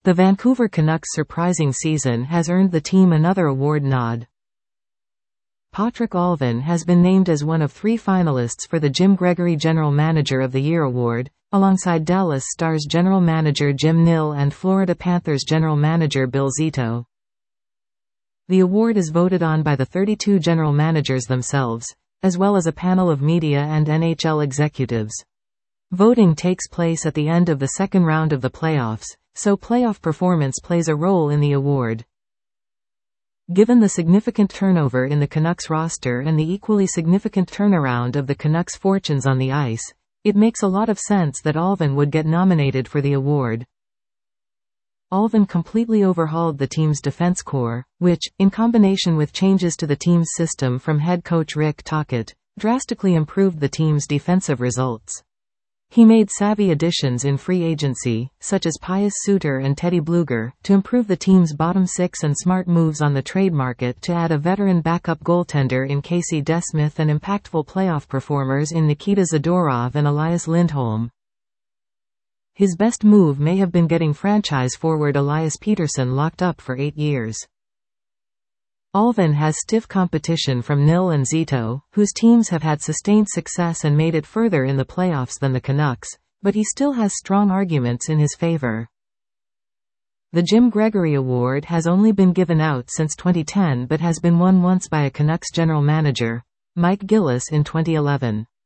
The Vancouver Canucks' surprising season has earned the team another award nod. Patrick Allvin has been named as one of 3 finalists for the Jim Gregory General Manager of the Year award, alongside Dallas Stars General Manager Jim Nill and Florida Panthers General Manager Bill Zito. The award is voted on by the 32 general managers themselves, as well as a panel of media and NHL executives. Voting takes place at the end of the second round of the playoffs, so playoff performance plays a role in the award. Given the significant turnover in the Canucks roster and the equally significant turnaround of the Canucks' fortunes on the ice, it makes a lot of sense that Allvin would get nominated for the award. Allvin completely overhauled the team's defense core, which, in combination with changes to the team's system from head coach Rick Tocchet, drastically improved the team's defensive results. He made savvy additions in free agency, such as Pius Suter and Teddy Blueger, to improve the team's bottom 6 and smart moves on the trade market to add a veteran backup goaltender in Casey DeSmith and impactful playoff performers in Nikita Zadorov and Elias Lindholm. His best move may have been getting franchise forward Elias Pettersson locked up for 8 years. Allvin has stiff competition from Nill and Zito, whose teams have had sustained success and made it further in the playoffs than the Canucks, but he still has strong arguments in his favor. The Jim Gregory Award has only been given out since 2010 but has been won once by a Canucks general manager, Mike Gillis, in 2011.